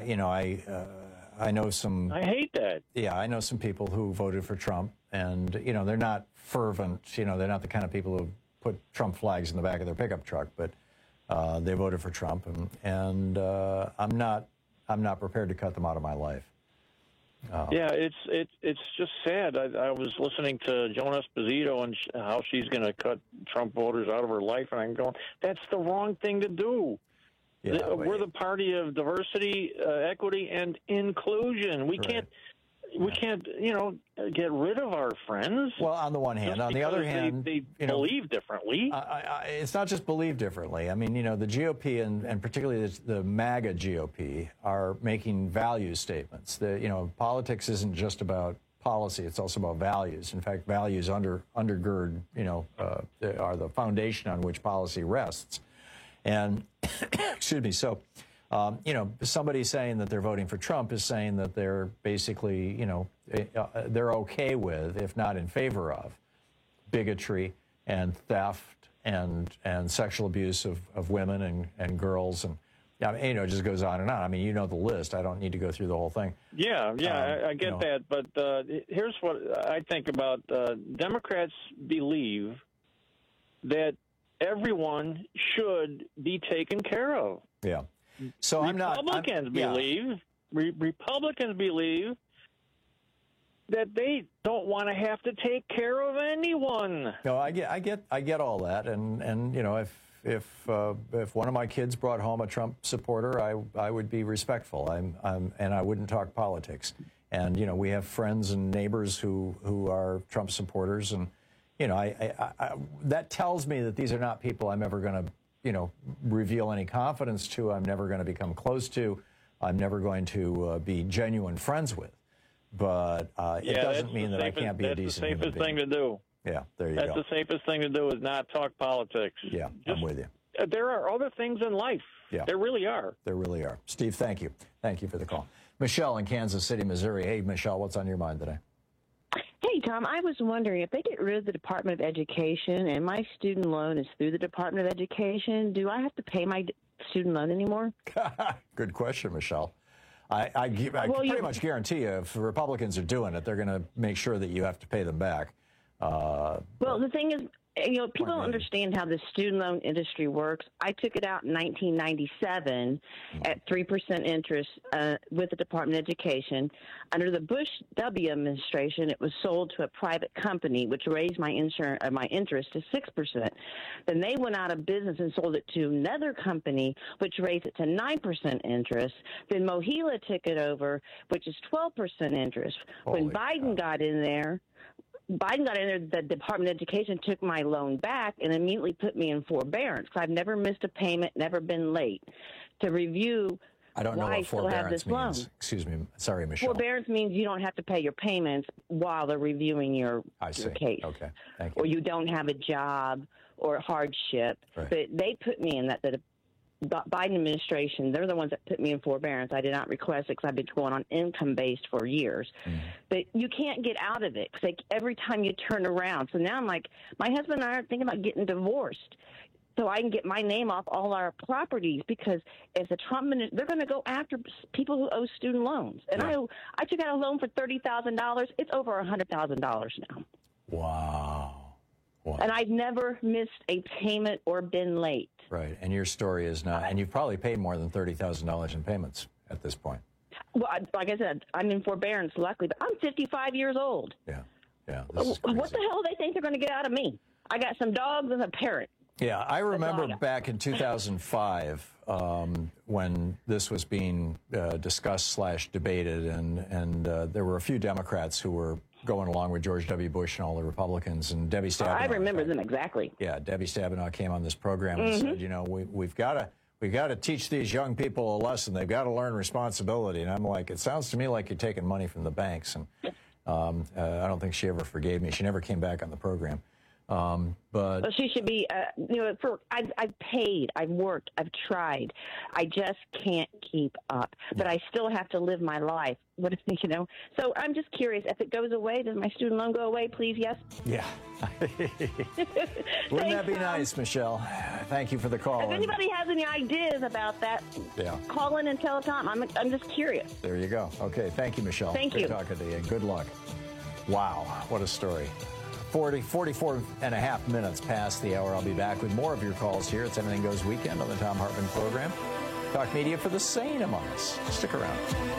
I know some. I hate that. Yeah, I know some people who voted for Trump, and they're not fervent. They're not the kind of people who put Trump flags in the back of their pickup truck, but they voted for Trump, and I'm not prepared to cut them out of my life. Yeah, it's just sad. I was listening to Joan Esposito and how she's going to cut Trump voters out of her life, and I'm going, that's the wrong thing to do. Yeah, we're the party of diversity, equity, and inclusion. We can't, get rid of our friends. Well, on the one hand, on the other hand, they believe differently. It's not just believe differently. I mean, the GOP and particularly the MAGA GOP are making value statements. Politics isn't just about policy; it's also about values. In fact, values undergird, are the foundation on which policy rests. And excuse me, so. Somebody saying that they're voting for Trump is saying that they're basically, they're okay with, if not in favor of, bigotry and theft and sexual abuse of women and girls. And, it just goes on and on. I mean, the list. I don't need to go through the whole thing. Yeah, I get that. But here's what I think about Democrats believe that everyone should be taken care of. Yeah. So Republicans believe that they don't want to have to take care of anyone. No, I get all that, and if one of my kids brought home a Trump supporter, I would be respectful. And I wouldn't talk politics. And we have friends and neighbors who are Trump supporters, and that tells me that these are not people I'm ever going to reveal any confidence to. I'm never going to become close to. I'm never going to be genuine friends with. But it doesn't mean that I can't be a decent human being. That's the safest thing to do. Yeah, there you go. That's the safest thing to do is not talk politics. Yeah, I'm with you. There are other things in life. Yeah. There really are. There really are. Steve, thank you. Thank you for the call. Michelle in Kansas City, Missouri. Hey, Michelle, what's on your mind today? Hey, Tom, I was wondering if they get rid of the Department of Education and my student loan is through the Department of Education, do I have to pay my student loan anymore? Good question, Michelle. I pretty much guarantee you if Republicans are doing it, they're going to make sure that you have to pay them back. Well, the thing is, people don't understand how the student loan industry works. I took it out in 1997 at 3% interest with the Department of Education. Under the Bush W administration, it was sold to a private company, which raised my interest to 6%. Then they went out of business and sold it to another company, which raised it to 9% interest. Then Mohila took it over, which is 12% interest. When Biden got in there, the Department of Education took my loan back and immediately put me in forbearance. I've never missed a payment, never been late. To review I don't know why I what still have this forbearance means. loan. Excuse me. Sorry, Michelle. Forbearance means you don't have to pay your payments while they're reviewing your case. Okay. Thank you. Or you don't have a job or hardship. Right. But they put me in that. The Biden administration, they're the ones that put me in forbearance. I did not request it because I've been going on income-based for years. But you can't get out of it because every time you turn around. So now I'm like, my husband and I are thinking about getting divorced so I can get my name off all our properties because as a Trump minister, they're going to go after people who owe student loans. And I took out a loan for $30,000. It's over $100,000 now. Wow. And I've never missed a payment or been late. Right. And your story is not, and you've probably paid more than $30,000 in payments at this point. Well, like I said, I'm in forbearance, luckily, but I'm 55 years old. Yeah. What the hell do they think they're going to get out of me? I got some dogs and a parrot. Yeah, I remember back in 2005 when this was being discussed / debated, and there were a few Democrats who were going along with George W. Bush and all the Republicans, and Debbie Stabenow. I remember them exactly. Yeah, Debbie Stabenow came on this program and said, you know, we've got to teach these young people a lesson. They've got to learn responsibility. And I'm like, it sounds to me like you're taking money from the banks. And I don't think she ever forgave me. She never came back on the program. But well, she should be, I've paid, I've worked, I've tried. I just can't keep up. But I still have to live my life. So I'm just curious, if it goes away, does my student loan go away, please? Yes? Yeah. Wouldn't that be nice, Michelle? Thank you for the call. If anybody has any ideas about that, call in and tell Tom. I'm just curious. There you go. Okay, thank you, Michelle. Thank you. Good talking to you, and good luck. Wow, what a story. 44 and a half minutes past the hour. I'll be back with more of your calls here. It's Anything Goes Weekend on the Thom Hartmann program. Talk media for the sane among us. Stick around.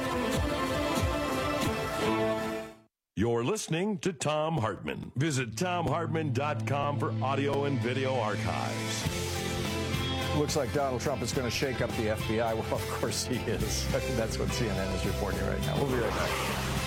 You're listening to Thom Hartmann. Visit ThomHartmann.com for audio and video archives. Looks like Donald Trump is going to shake up the FBI. Well, of course he is. That's what CNN is reporting right now. We'll be right back.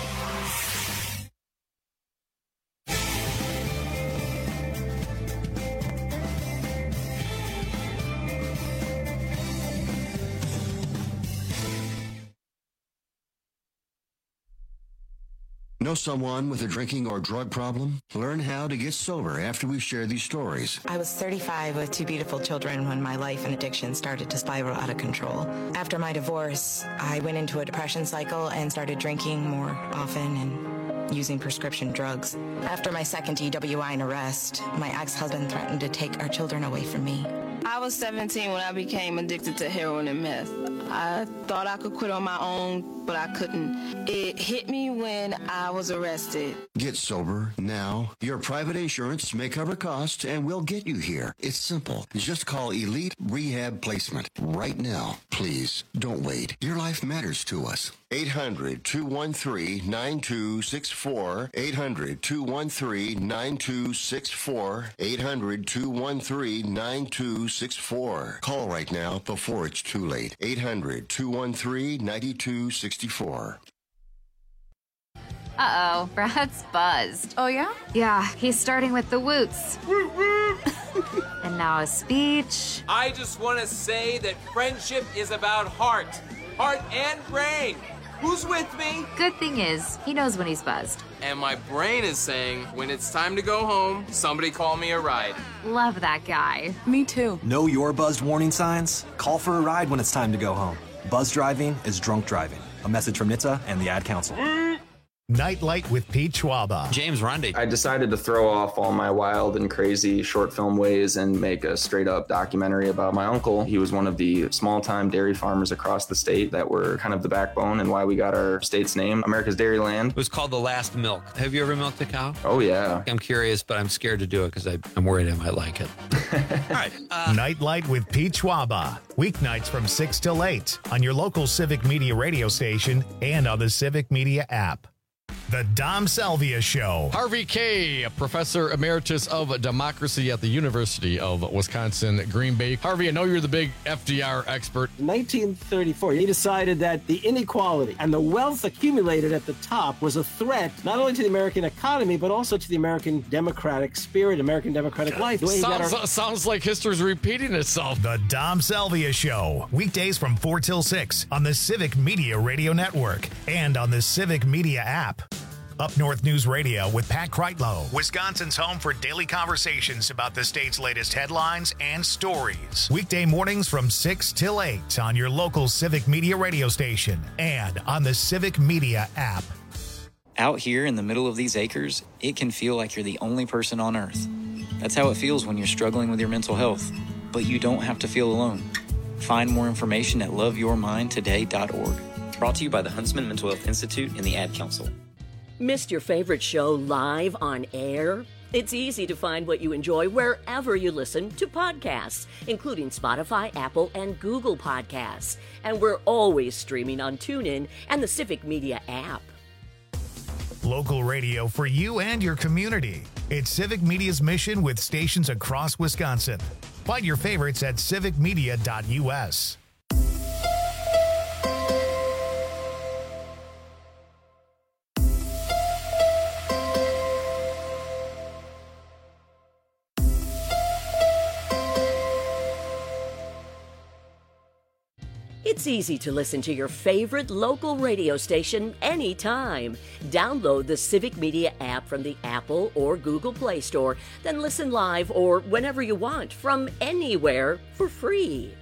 Know someone with a drinking or drug problem? Learn how to get sober after we share these stories. I was 35 with 2 beautiful children when my life and addiction started to spiral out of control. After my divorce, I went into a depression cycle and started drinking more often and using prescription drugs. After my second DWI and arrest, my ex-husband threatened to take our children away from me. I was 17 when I became addicted to heroin and meth. I thought I could quit on my own, but I couldn't. It hit me when I was arrested. Get sober now. Your private insurance may cover costs and we'll get you here. It's simple. Just call Elite Rehab Placement right now. Please, don't wait. Your life matters to us. 800-213-9264. 800-213-9264. 800-213-9264. Call right now before it's too late. 800-213-9264. Uh-oh, Brad's buzzed. Oh, yeah? Yeah, he's starting with the woots. And now a speech. I just want to say that friendship is about heart and brain. Who's with me? Good thing is, he knows when he's buzzed. And my brain is saying, when it's time to go home, somebody call me a ride. Love that guy. Me too. Know your buzzed warning signs? Call for a ride when it's time to go home. Buzz driving is drunk driving. A message from NHTSA and the Ad Council. Nightlight with Pete Schwaba. James Rundy. I decided to throw off all my wild and crazy short film ways and make a straight up documentary about my uncle. He was one of the small time dairy farmers across the state that were kind of the backbone and why we got our state's name, America's Dairyland. It was called The Last Milk. Have you ever milked a cow? Oh, yeah. I'm curious, but I'm scared to do it because I'm worried I might like it. All right. Nightlight with Pete Schwaba. Weeknights from 6 till 8 on your local Civic Media radio station and on the Civic Media app. The Dom Salvia Show. Harvey Kaye, Professor Emeritus of Democracy at the University of Wisconsin, Green Bay. Harvey, I know you're the big FDR expert. In 1934, he decided that the inequality and the wealth accumulated at the top was a threat not only to the American economy, but also to the American democratic spirit, American democratic life. Sounds like history's repeating itself. The Dom Salvia Show. Weekdays from 4 till 6 on the Civic Media Radio Network and on the Civic Media app. Up North News Radio with Pat Kreitlow, Wisconsin's home for daily conversations about the state's latest headlines and stories. Weekday mornings from 6 till 8 on your local Civic Media radio station and on the Civic Media app. Out here in the middle of these acres, it can feel like you're the only person on earth. That's how it feels when you're struggling with your mental health. But you don't have to feel alone. Find more information at loveyourmindtoday.org. Brought to you by the Huntsman Mental Health Institute and the Ad Council. Missed your favorite show live on air? It's easy to find what you enjoy wherever you listen to podcasts, including Spotify, Apple, and Google Podcasts. And we're always streaming on TuneIn and the Civic Media app. Local radio for you and your community. It's Civic Media's mission with stations across Wisconsin. Find your favorites at civicmedia.us. It's easy to listen to your favorite local radio station anytime. Download the Civic Media app from the Apple or Google Play Store, then listen live or whenever you want from anywhere for free.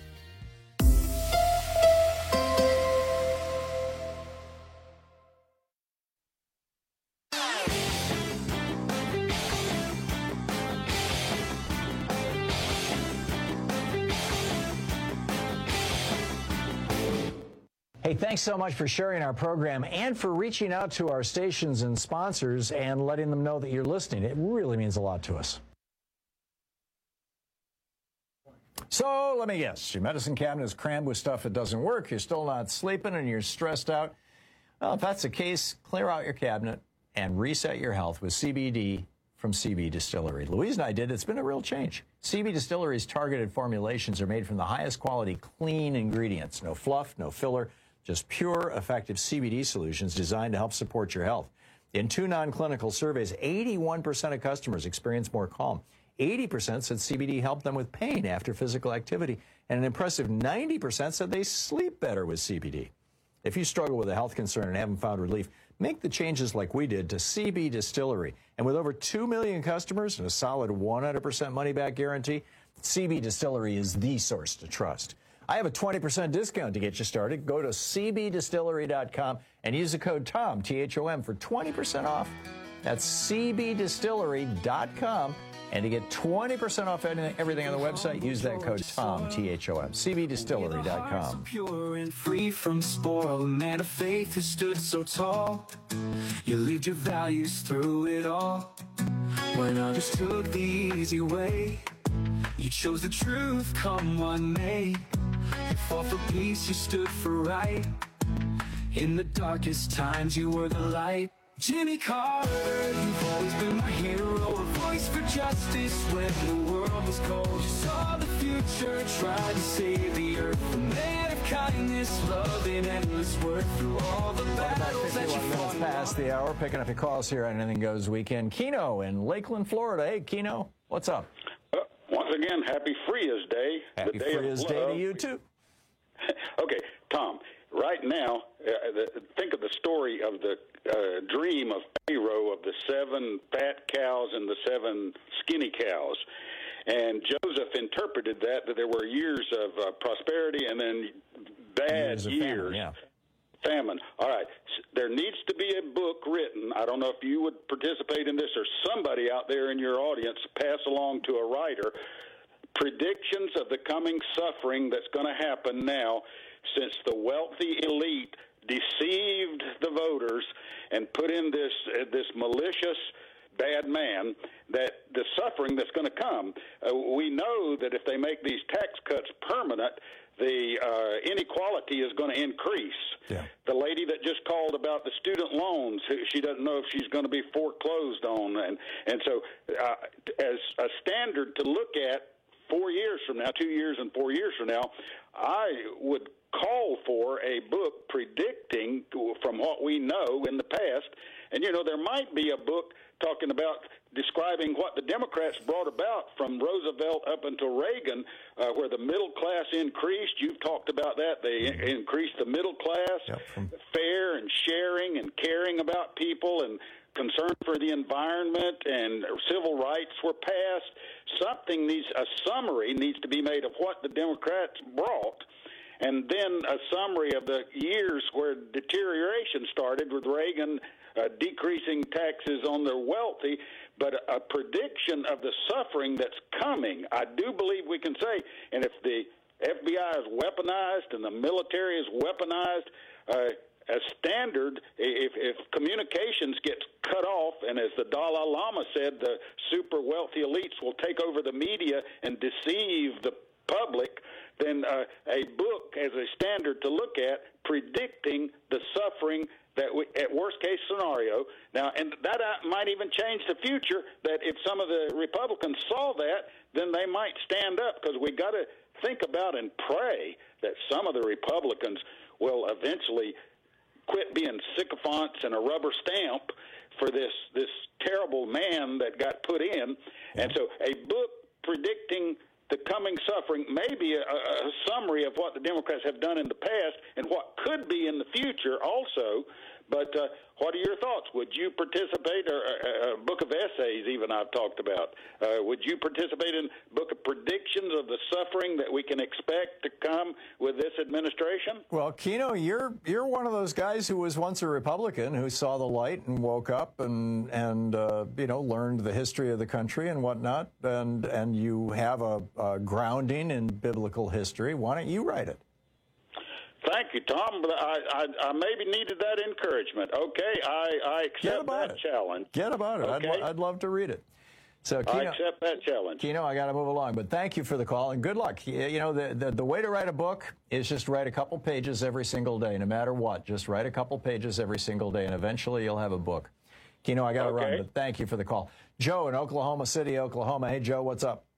Hey, thanks so much for sharing our program and for reaching out to our stations and sponsors and letting them know that you're listening. It really means a lot to us. So let me guess, your medicine cabinet is crammed with stuff that doesn't work, you're still not sleeping, and you're stressed out. Well, if that's the case, clear out your cabinet and reset your health with CBD from CB Distillery. Louise and I did. It's been a real change. CB Distillery's targeted formulations are made from the highest quality, clean ingredients. No fluff, no filler. Just pure, effective CBD solutions designed to help support your health. In 2 non-clinical surveys, 81% of customers experienced more calm. 80% said CBD helped them with pain after physical activity. And an impressive 90% said they sleep better with CBD. If you struggle with a health concern and haven't found relief, make the changes like we did to CB Distillery. And with over 2 million customers and a solid 100% money-back guarantee, CB Distillery is the source to trust. I have a 20% discount to get you started. Go to cbdistillery.com and use the code TOM, T-H-O-M, for 20% off. That's cbdistillery.com. And to get 20% off everything on the website, use that code TOM, T-H-O-M, cbdistillery.com. Pure and free from spoil, a man of faith who stood so tall. You lived your values through it all. When others took the easy way, you chose the truth, come what may. You fought for peace, you stood for right. In the darkest times, you were the light. Jimmy Carter, you've always been my hero, a voice for justice when the world was cold. You saw the future, tried to save the earth, a man of kindness, love, and endless work through all the battles that you fought. Minutes past the hour, picking up your calls here on Anything Goes Weekend. Keno in Lakeland, Florida. Hey, Keno, what's up? Once again, happy Frias Day. Happy Frias Day to you, too. Okay, Tom, right now, think of the story of the dream of Pharaoh of the 7 fat cows and the 7 skinny cows. And Joseph interpreted that there were years of prosperity and then bad years. Famine. All right. There needs to be a book written. I don't know if you would participate in this or somebody out there in your audience pass along to a writer predictions of the coming suffering that's going to happen now since the wealthy elite deceived the voters and put in this malicious bad man, that the suffering that's going to come. We know that if they make these tax cuts permanent, the inequality is going to increase. Yeah. The lady that just called about the student loans, she doesn't know if she's going to be foreclosed on. And so as a standard to look at 4 years from now, 2 years and 4 years from now, I would call for a book predicting from what we know in the past. And, you know, there might be a book talking about describing what the Democrats brought about from Roosevelt up until Reagan, where the middle class increased. You've talked about that. They increased the middle class, fair and sharing and caring about people and concern for the environment, and civil rights were passed. A summary needs to be made of what the Democrats brought, and then a summary of the years where deterioration started with Reagan decreasing taxes on the wealthy, but a prediction of the suffering that's coming. I do believe we can say, and if the FBI is weaponized and the military is weaponized, a standard. If communications gets cut off, and as the Dalai Lama said, the super wealthy elites will take over the media and deceive the public, then a book as a standard to look at predicting the suffering that we, at worst case scenario. Now, and that might even change the future, that if some of the Republicans saw that, then they might stand up, because we got to think about and pray that some of the Republicans will eventually quit being sycophants and a rubber stamp for this terrible man that got put in. And so a book predicting the coming suffering may be a summary of what the Democrats have done in the past and what could be in the future also. But what are your thoughts? Would you participate, or a book of essays even I've talked about, would you participate in a book of predictions of the suffering that we can expect to come with this administration? Well, Kino, you're one of those guys who was once a Republican who saw the light and woke up and learned the history of the country and whatnot, and you have a grounding in biblical history. Why don't you write it? Thank you, Tom. But I maybe needed that encouragement. Okay, I accept that challenge. Get about it. Okay. I'd love to read it. So, Kino, I accept that challenge. Kino, I got to move along, but thank you for the call and good luck. You know, the way to write a book is just write a couple pages every single day, no matter what. Just write a couple pages every single day, and eventually you'll have a book. Kino, I got to run, but thank you for the call. Joe in Oklahoma City, Oklahoma. Hey, Joe, what's up?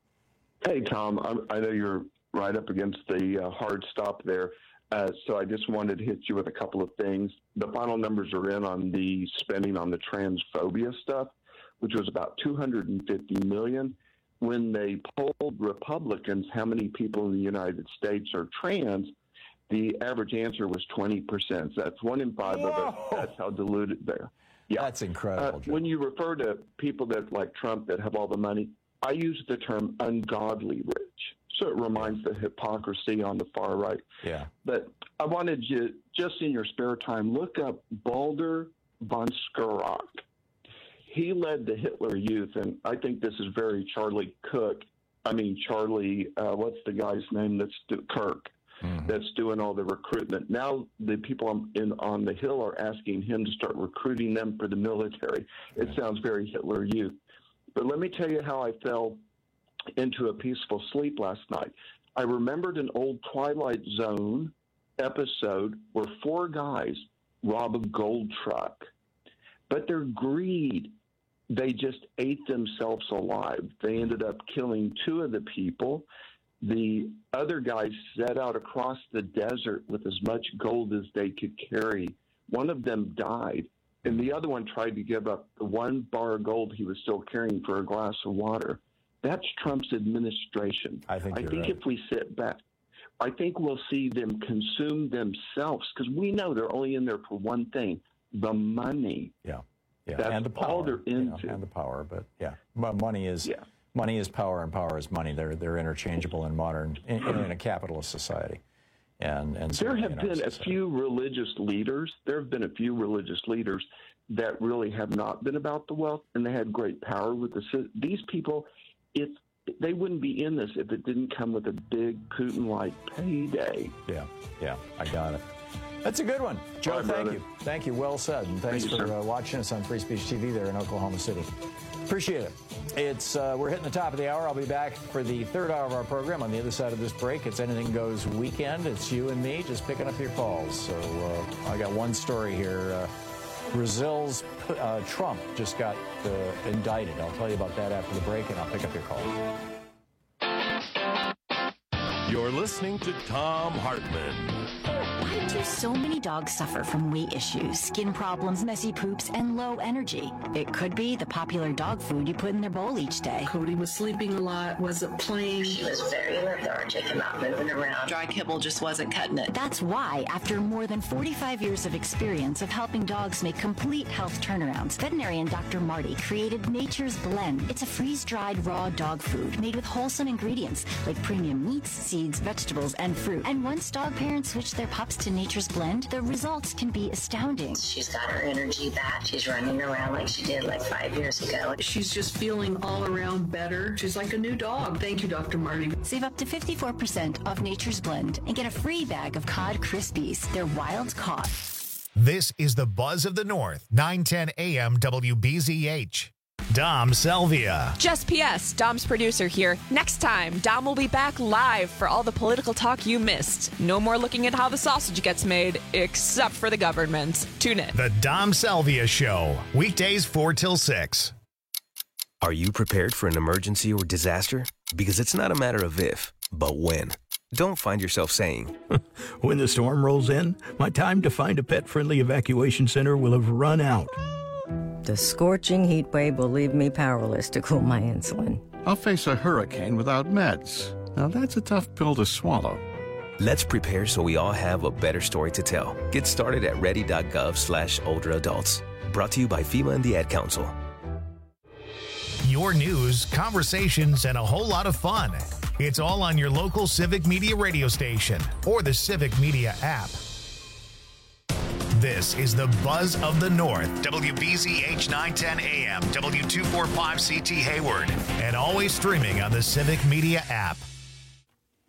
Hey, Tom. I know you're right up against the hard stop there. So I just wanted to hit you with a couple of things. The final numbers are in on the spending on the transphobia stuff, which was about $250 million. When they polled Republicans how many people in the United States are trans, the average answer was 20%. So that's 1 in 5 of us. That's how diluted they're. Yeah. That's incredible. When you refer to people that like Trump that have all the money, I use the term ungodly rich. So it reminds the hypocrisy on the far right. Yeah. But I wanted you, just in your spare time, look up Baldur von Schirach. He led the Hitler Youth, and I think this is very Charlie, what's the guy's name? Kirk. Mm-hmm. That's doing all the recruitment. Now the people on the Hill are asking him to start recruiting them for the military. It sounds very Hitler Youth. But let me tell you how I fell into a peaceful sleep last night. I remembered an old Twilight Zone episode where 4 guys rob a gold truck, but their greed, they just ate themselves alive. They ended up killing 2 of the people. The other guys set out across the desert with as much gold as they could carry. One of them died, and the other one tried to give up the 1 bar of gold he was still carrying for a glass of water. That's Trump's administration. I think right. If we sit back, I think we'll see them consume themselves, because we know they're only in there for one thing, the money. Yeah. That's and the power, all they're into. And the power, but money is power, and power is money. They're interchangeable in a capitalist society. And there have been a few religious leaders. There have been a few religious leaders that really have not been about the wealth, and they had great power with these people. They wouldn't be in this if it didn't come with a big Putin-like payday. Yeah, I got it. That's a good one. Joe, thank you. Thank you. Well said. And thanks for watching us on Free Speech TV there in Oklahoma City. Appreciate it. We're hitting the top of the hour. I'll be back for the 3rd hour of our program on the other side of this break. It's Anything Goes weekend. It's you and me just picking up your calls. So I got one story here. Brazil's Trump just got indicted. I'll tell you about that after the break, and I'll pick up your call. You're listening to Thom Hartmann. Why do so many dogs suffer from weight issues, skin problems, messy poops, and low energy? It could be the popular dog food you put in their bowl each day. Cody was sleeping a lot, wasn't playing. She was very lethargic and not moving around. Dry kibble just wasn't cutting it. That's why, after more than 45 years of experience of helping dogs make complete health turnarounds, veterinarian Dr. Marty created Nature's Blend. It's a freeze-dried raw dog food made with wholesome ingredients like premium meats, seeds, vegetables, and fruit. And once dog parents switch their pups to Nature's Blend, the results can be astounding. She's got her energy back. She's running around like she did like 5 years ago. She's just feeling all around better. She's like a new dog. Thank you, Dr. Marty. Save up to 54% off Nature's Blend and get a free bag of cod Krispies. They're wild caught. This is the Buzz of the North, 910 AM WBZH. Dom Salvia. Just PS, Dom's producer here. Next time, Dom will be back live for all the political talk you missed. No more looking at how the sausage gets made, except for the government. Tune in. The Dom Salvia Show, weekdays 4 till 6. Are you prepared for an emergency or disaster? Because it's not a matter of if, but when. Don't find yourself saying, when the storm rolls in, my time to find a pet-friendly evacuation center will have run out. The scorching heat wave will leave me powerless to cool my insulin. I'll face a hurricane without meds. Now that's a tough pill to swallow. Let's prepare so we all have a better story to tell. Get started at ready.gov/older adults. Brought to you by FEMA and the Ad Council. Your news, conversations, and a whole lot of fun. It's all on your local Civic Media radio station or the Civic Media app. This is the Buzz of the North, WBZH 910 AM, W245CT Hayward, and always streaming on the Civic Media app.